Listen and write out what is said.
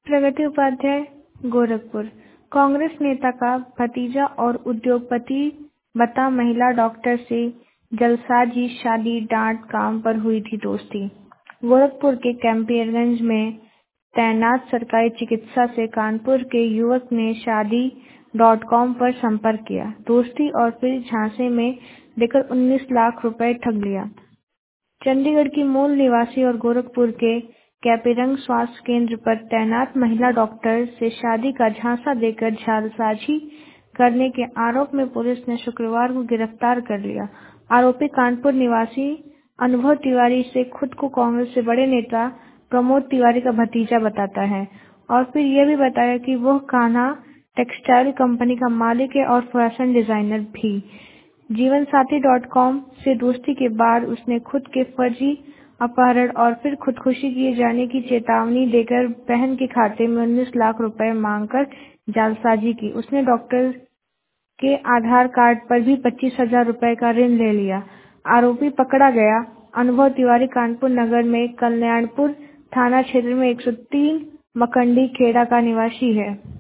प्रगति उपाध्याय, गोरखपुर। कांग्रेस नेता का भतीजा और उद्योगपति बता महिला डॉक्टर से जलसाजी शादी डांट काम पर हुई थी दोस्ती। गोरखपुर के कैंपियरगंज में तैनात सरकारी चिकित्सा से कानपुर के युवक ने शादी.com पर संपर्क किया, दोस्ती और फिर झांसे में देकर 19 लाख रुपए ठग लिया। चंडीगढ़ की मूल निवासी और गोरखपुर के कैंपियरगंज स्वास्थ्य केंद्र पर तैनात महिला डॉक्टर से शादी का झांसा देकर जालसाजी करने के आरोप में पुलिस ने शुक्रवार को गिरफ्तार कर लिया। आरोपी कानपुर निवासी अनुभव तिवारी से खुद को कांग्रेस से बड़े नेता प्रमोद तिवारी का भतीजा बताता है और फिर यह भी बताया कि वह कान्हा टेक्सटाइल कंपनी का मालिक है और फैशन डिजाइनर भी। जीवनसाथी.com से दोस्ती के बाद उसने खुद के फर्जी अपहरण और फिर खुदकुशी किए जाने की चेतावनी देकर बहन के खाते में 19 लाख रुपए मांगकर जालसाजी की। उसने डॉक्टर के आधार कार्ड पर भी 25,000 रुपए का ऋण ले लिया। आरोपी पकड़ा गया। अनुभव तिवारी कानपुर नगर में कल्याणपुर थाना क्षेत्र में 103 मकंडी खेड़ा का निवासी है।